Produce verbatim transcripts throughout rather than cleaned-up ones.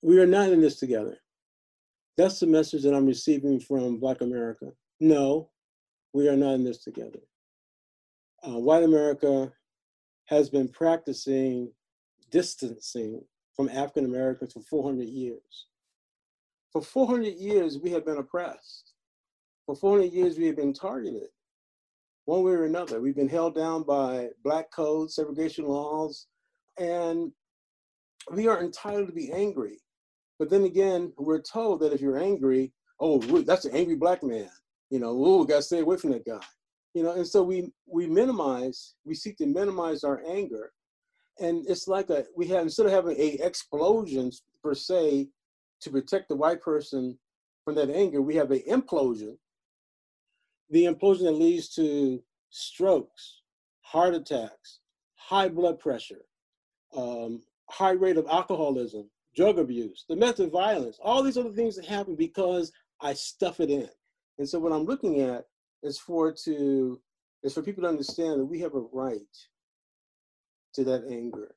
We are not in this together. That's the message that I'm receiving from Black America. No, we are not in this together. Uh, white America has been practicing distancing from African Americans for four hundred years. For four hundred years, we have been oppressed. For four hundred years, we have been targeted one way or another. We've been held down by black codes, segregation laws, and we are entitled to be angry. But then again, we're told that if you're angry, oh, that's an angry black man. You know, oh, we gotta stay away from that guy. You know, and so we we minimize, we seek to minimize our anger. And it's like a, we have, instead of having a explosion per se to protect the white person from that anger, we have an implosion. The implosion that leads to strokes, heart attacks, high blood pressure, um, high rate of alcoholism, drug abuse, domestic violence, all these other things that happen because I stuff it in. And so what I'm looking at is for to is for people to understand that we have a right to that anger.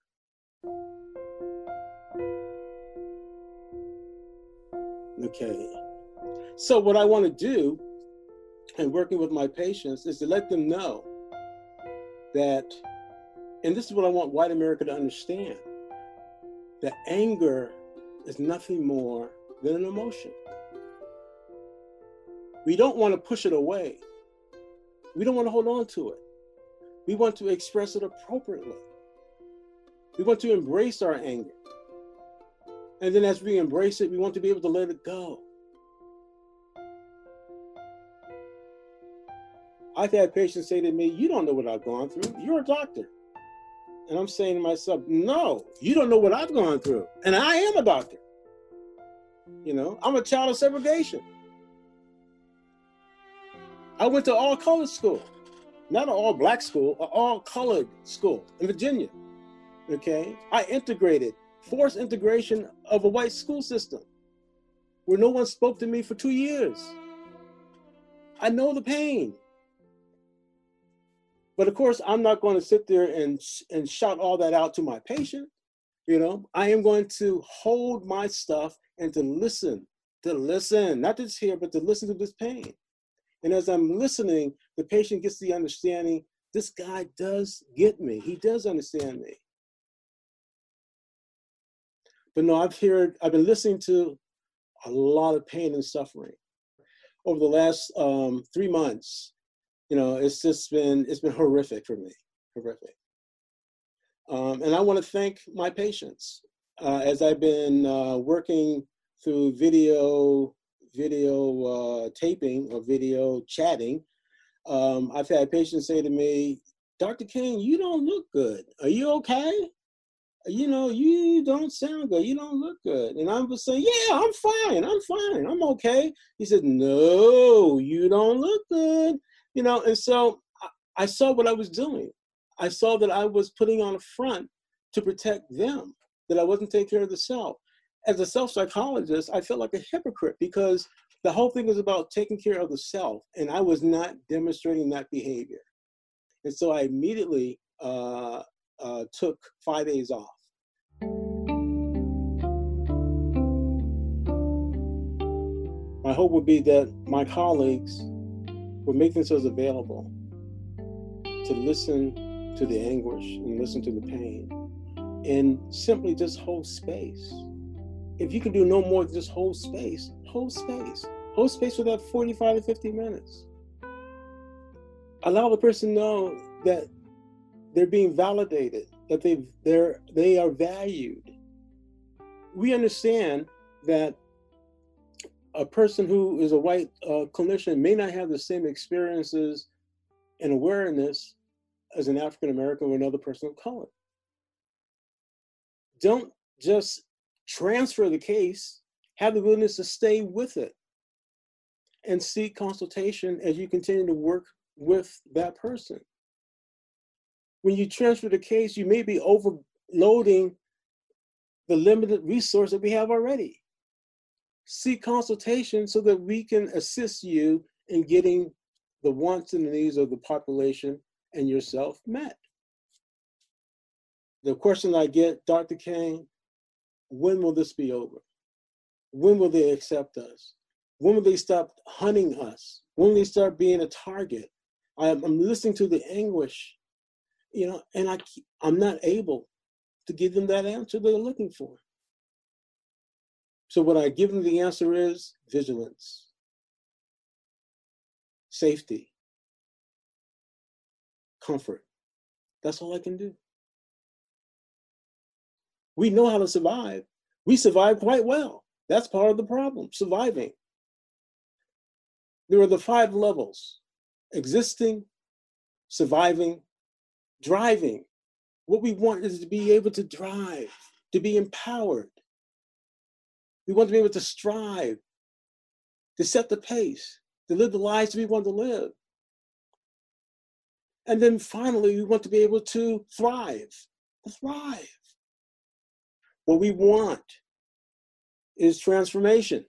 Okay. So what I want to do and working with my patients is to let them know that, and this is what I want white America to understand, that anger is nothing more than an emotion. We don't want to push it away. We don't want to hold on to it. We want to express it appropriately. We want to embrace our anger. And then as we embrace it, we want to be able to let it go. I've had patients say to me, you don't know what I've gone through. You're a doctor. And I'm saying to myself, no, you don't know what I've gone through. And I am a doctor. You know, I'm a child of segregation. I went to all colored school, not an all black school, an all colored school in Virginia. Okay. I integrated, forced integration of a white school system where no one spoke to me for two years. I know the pain. But of course, I'm not going to sit there and, and shout all that out to my patient. You know, I am going to hold my stuff and to listen, to listen, not just hear, but to listen to this pain. And as I'm listening, the patient gets the understanding, this guy does get me. He does understand me. But no, I've heard, I've been listening to a lot of pain and suffering over the last um, three months. You know, it's just been, it's been horrific for me, horrific. Um, and I want to thank my patients uh, as I've been uh, working through video, video uh, taping or video chatting. Um, I've had patients say to me, Doctor King, you don't look good. Are you okay? You know, you don't sound good. You don't look good. And I'm just saying, yeah, I'm fine. I'm fine. I'm okay. He said, no, you don't look good. You know, and so I, I saw what I was doing. I saw that I was putting on a front to protect them, that I wasn't taking care of the self. As a self-psychologist, I felt like a hypocrite because the whole thing is about taking care of the self, and I was not demonstrating that behavior. And so I immediately uh, uh, took five days off. My hope would be that my colleagues would make themselves available to listen to the anguish and listen to the pain and simply just hold space. If you can do no more than just hold space, hold space. Hold space for that forty-five to fifty minutes. Allow the person know that they're being validated, that they they're they are valued. We understand that a person who is a white uh, clinician may not have the same experiences and awareness as an African American or another person of color. Don't just transfer the case, have the willingness to stay with it and seek consultation as you continue to work with that person. When you transfer the case, you may be overloading the limited resource that we have already. Seek consultation so that we can assist you in getting the wants and the needs of the population and yourself met. The question I get, Doctor King, when will this be over? When will they accept us? When will they stop hunting us? When will they start being a target? I'm, I'm listening to the anguish, you know, and I, I'm not able to give them that answer they're looking for. So what I give them the answer is vigilance, safety, comfort. That's all I can do. We know how to survive. We survive quite well. That's part of the problem, surviving. There are the five levels: existing, surviving, driving. What we want is to be able to drive, to be empowered. We want to be able to strive, to set the pace, to live the lives we want to live. And then finally, we want to be able to thrive, to thrive. What we want is transformation.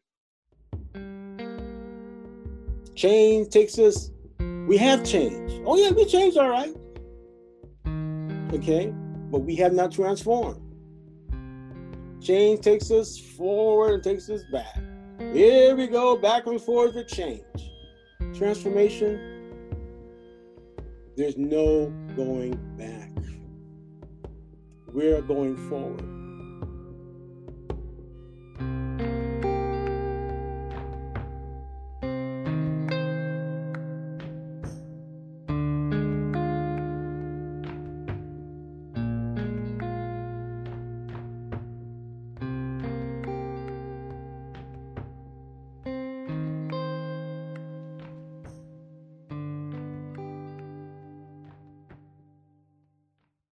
Change takes us, we have changed. Oh yeah, we changed all right. Okay, but we have not transformed. Change takes us forward and takes us back. Here we go, back and forth with change. Transformation, there's no going back. We're going forward.